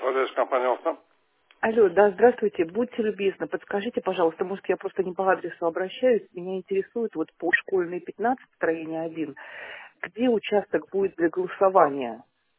Владимир, компания «Авто». Алло, да, здравствуйте. Будьте любезны, подскажите, пожалуйста, может, я просто не по адресу обращаюсь. Меня интересует вот по школьной 15, строение 1, где участок будет для голосования?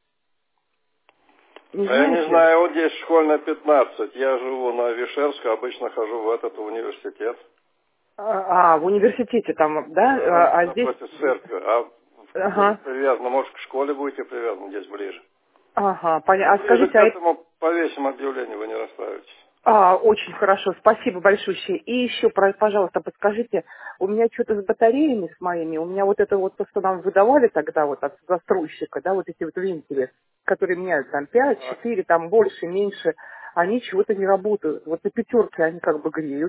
Не А я не знаете? знаю, вот здесь школьная 15. Я живу на Вишерской, обычно хожу в этот университет. В университете там, да? Да, А здесь... напротив церкви. А где Ага, привязано? Может, к школе будете привязаны, здесь ближе. ага, Ну, понятно. А ближе к скажите, этому повесим объявление, вы не расстраивайтесь. Очень хорошо, спасибо большое. И еще, пожалуйста, подскажите, у меня что-то с батареями с моими, у меня вот это вот то, что нам выдавали тогда вот от застройщика, да, вот эти вот вентили, которые меняют там 5, Так, 4, там больше, меньше, они чего-то не работают. Вот на пятерке они как бы греют,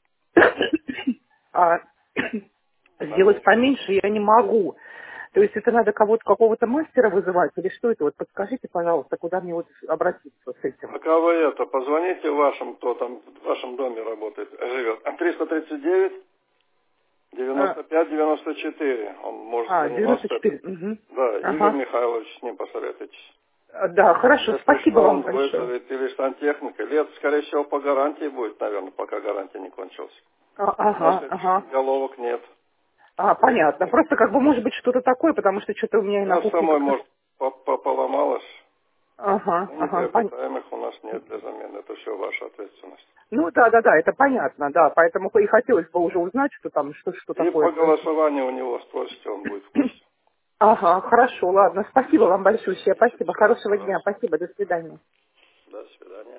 а сделать поменьше. поменьше я не могу. То есть это надо кого-то, какого-то мастера вызывать или что это? Вот подскажите, пожалуйста, куда мне вот обратиться с этим? Пока вы это, позвоните вашим, кто там в вашем доме работает, живет. 339 95 94. Он может заниматься этим. 94. Угу. Да, Игорь Ага. Михайлович, с ним посоветуйтесь. Да, хорошо, Если спасибо что, вам он большое. вызовет или сантехника, или это, скорее всего, по гарантии будет, наверное, пока гарантия не кончилась. У нас Ага, этих ага. головок нет. Понятно. Просто как бы может быть что-то такое, потому что что-то у меня и У на нас кухне самой, как-то... может, поломалось, Ага, но ага. неприобретаемых у нас нет для замены. Это все ваша ответственность. Ну да, да, да, это понятно, да. Поэтому и хотелось бы уже узнать, что там, что И такое по происходит. голосованию у него спросите, он будет в курсе. Ага, хорошо, ладно. Спасибо Все, вам большое. звоните, Спасибо. пожалуйста, Хорошего дня. пожалуйста. Спасибо. До свидания. До свидания.